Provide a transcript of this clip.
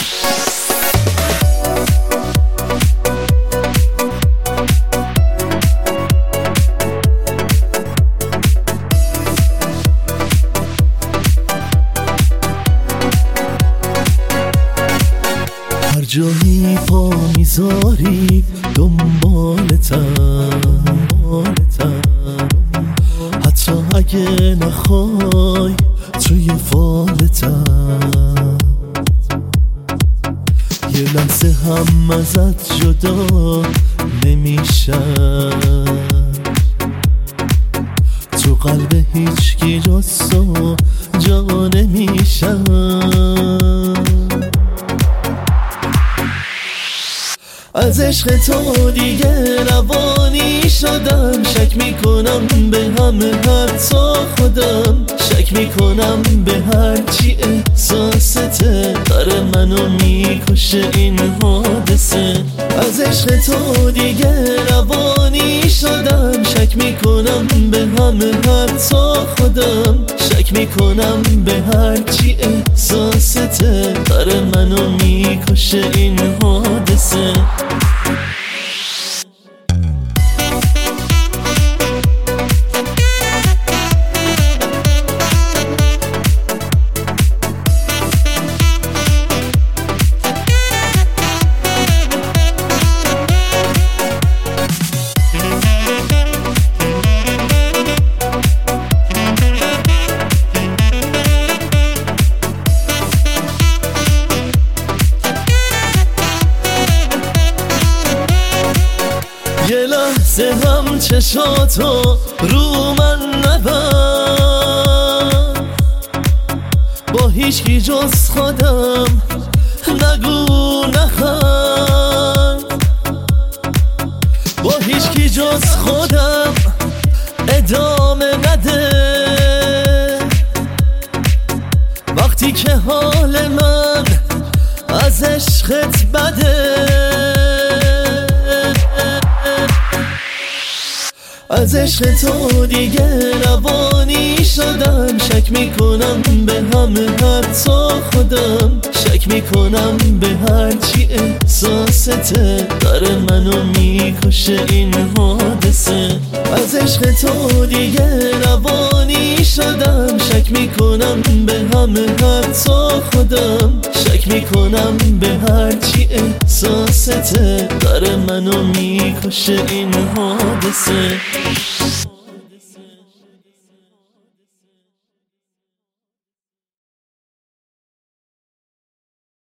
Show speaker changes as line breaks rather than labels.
هر جایی پا میذاری دنبالتم، حتی اگه نخوای توی فالتم. یه لحظه هم ازت جدا نمیشم، تو قلب هیچکی جز تو جا نمیشم. از عشق تو دیگه روانی شدم، شک میکنم به همه حتی خودم، شک میکنم به هرچی احساسته، داره منو میکشه این حادثه. از عشق تو دیگه روانی شدم، شک میکنم به همه حتی خودم، شک میکنم به هرچی احساسته، داره منو میکشه این حادثه. یه لحظه هم چشاتو رو من نبند، با هیچکی جز خودم نگو نخند، با هیچکی جز خودم ادامه نده، وقتی که حال من از عشقت بده. از عشق تو دیگه روانی شدم، شک میکنم به همه حتی خودم، شک میکنم به هرچی احساسته، داره منو میکشه این حادثه. از عشق تو دیگه روانی شدم، شک میکنم به همه حتی خودم، شک میکنم به هرچی احساسته، داره منو میکشه این حادثه.